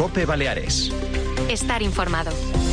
COPE Baleares. Estar informado.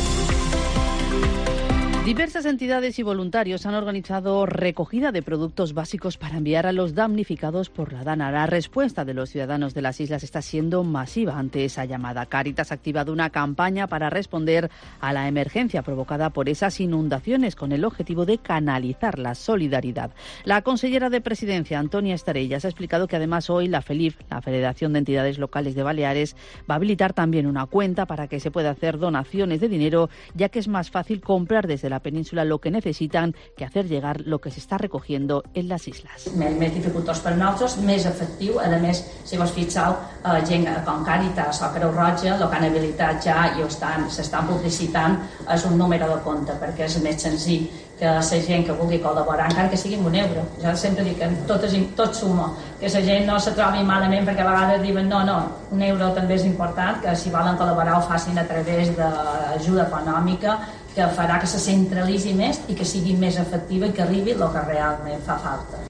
Diversas entidades y voluntarios han organizado recogida de productos básicos para enviar a los damnificados por la Dana. La respuesta de los ciudadanos de las islas está siendo masiva ante esa llamada. Cáritas ha activado una campaña para responder a la emergencia provocada por esas inundaciones con el objetivo de canalizar la solidaridad. La consellera de Presidencia, Antonia Estarellas, ha explicado que además hoy la FELIF, la Federación de Entidades Locales de Baleares, va a habilitar también una cuenta para que se pueda hacer donaciones de dinero, ya que es más fácil comprar desde la península lo que necesitan que hacer llegar lo que se està recogiendo en les isles. Més dificultós per nosaltres, més efectiu. A més, si vos fixeu, gent com Càritas o Creu Roja, el que han habilitat ja i s'estan publicitant és un número de compte, perquè és més senzill que la gent que vulgui col·laborar, encara que sigui amb €1. Jo sempre dic que tot suma, que la gent no se trobi malament, perquè a vegades diuen no, €1 també és important, que si volen col·laborar ho facin a través d'ajuda econòmica, que farà que se centralitzi més i que sigui més efectiva i que arribi el que realment fa falta.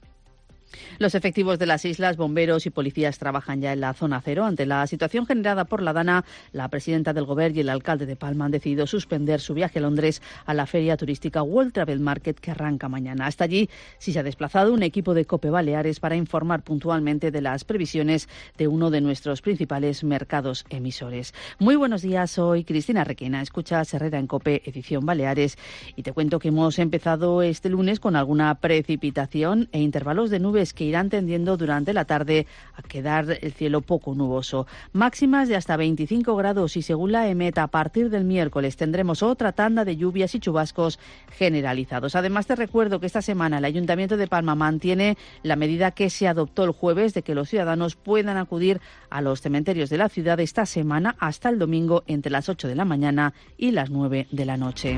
Los efectivos de las islas, bomberos y policías trabajan ya en la zona cero. Ante la situación generada por la Dana, la presidenta del Gobierno y el alcalde de Palma han decidido suspender su viaje a Londres a la feria turística World Travel Market que arranca mañana. Hasta allí sí se ha desplazado un equipo de COPE Baleares para informar puntualmente de las previsiones de uno de nuestros principales mercados emisores. Muy buenos días, soy Cristina Requena. Escuchas Herrera en COPE, edición Baleares, y te cuento que hemos empezado este lunes con alguna precipitación e intervalos de nubes que irán tendiendo durante la tarde a quedar el cielo poco nuboso. Máximas de hasta 25 grados y según la EMET a partir del miércoles tendremos otra tanda de lluvias y chubascos generalizados. Además te recuerdo que esta semana el Ayuntamiento de Palma mantiene la medida que se adoptó el jueves de que los ciudadanos puedan acudir a los cementerios de la ciudad esta semana hasta el domingo entre las 8 de la mañana y las 9 de la noche.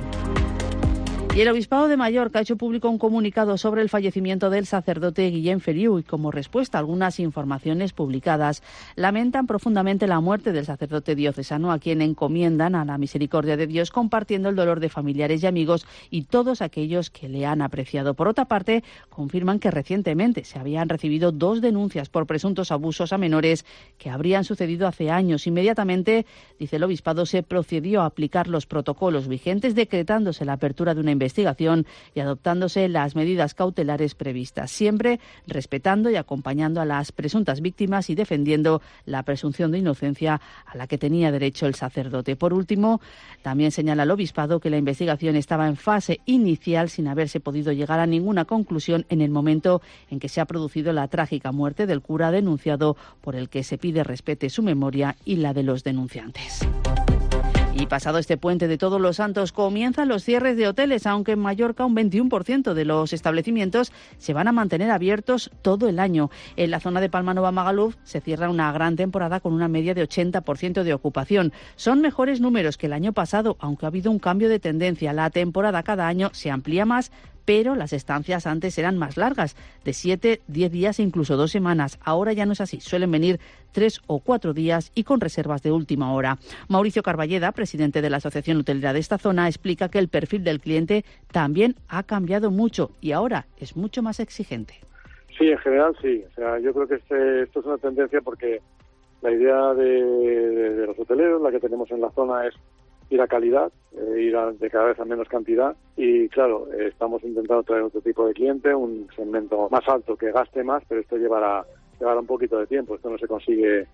Y el Obispado de Mallorca ha hecho público un comunicado sobre el fallecimiento del sacerdote Guillem Feliu y como respuesta a algunas informaciones publicadas lamentan profundamente la muerte del sacerdote diocesano a quien encomiendan a la misericordia de Dios compartiendo el dolor de familiares y amigos y todos aquellos que le han apreciado. Por otra parte, confirman que recientemente se habían recibido 2 denuncias por presuntos abusos a menores que habrían sucedido hace años. Inmediatamente, dice el Obispado, se procedió a aplicar los protocolos vigentes decretándose la apertura de una investigación y adoptándose las medidas cautelares previstas, siempre respetando y acompañando a las presuntas víctimas y defendiendo la presunción de inocencia a la que tenía derecho el sacerdote. Por último, también señala el Obispado que la investigación estaba en fase inicial sin haberse podido llegar a ninguna conclusión en el momento en que se ha producido la trágica muerte del cura denunciado, por el que se pide respete su memoria y la de los denunciantes. Y pasado este puente de Todos los Santos comienzan los cierres de hoteles, aunque en Mallorca un 21% de los establecimientos se van a mantener abiertos todo el año. En la zona de Palma Nova Magaluf se cierra una gran temporada con una media de 80% de ocupación. Son mejores números que el año pasado, aunque ha habido un cambio de tendencia. La temporada cada año se amplía más, pero las estancias antes eran más largas, de 7, 10 días e incluso 2 semanas. Ahora ya no es así, suelen venir 3 o 4 días y con reservas de última hora. Mauricio Carballeda, presidente de la Asociación Hotelera de esta zona, explica que el perfil del cliente también ha cambiado mucho y ahora es mucho más exigente. Sí, en general sí. O sea, yo creo que esto es una tendencia porque la idea de los hoteleros, la que tenemos en la zona, es ir a calidad, de cada vez a menos cantidad y claro, estamos intentando traer otro tipo de cliente, un segmento más alto que gaste más, pero esto llevará un poquito de tiempo, esto no se consigue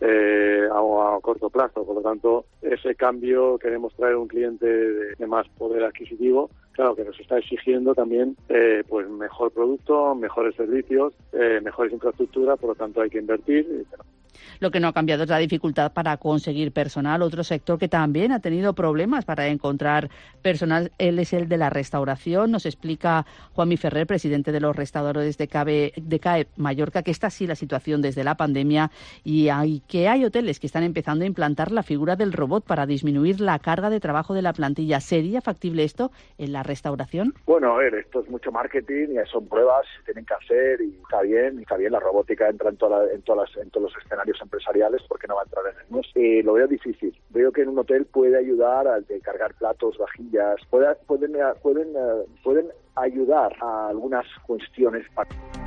a corto plazo, por lo tanto ese cambio queremos traer un cliente de más poder adquisitivo, claro que nos está exigiendo también pues mejor producto, mejores servicios, mejores infraestructuras, por lo tanto hay que invertir. Lo que no ha cambiado es la dificultad para conseguir personal. Otro sector que también ha tenido problemas para encontrar personal, él es el de la restauración. Nos explica Juanmi Ferrer, presidente de los restauradores de CAE Mallorca, que está así la situación desde la pandemia y que hay hoteles que están empezando a implantar la figura del robot para disminuir la carga de trabajo de la plantilla. ¿Sería factible esto en la restauración? Bueno, a ver, esto es mucho marketing y son pruebas, se tienen que hacer y está bien, la robótica entra en todos los escenarios empresariales, porque no va a entrar en el nuestro. Lo veo difícil. Veo que en un hotel puede ayudar a cargar platos, vajillas, pueden ayudar a algunas cuestiones.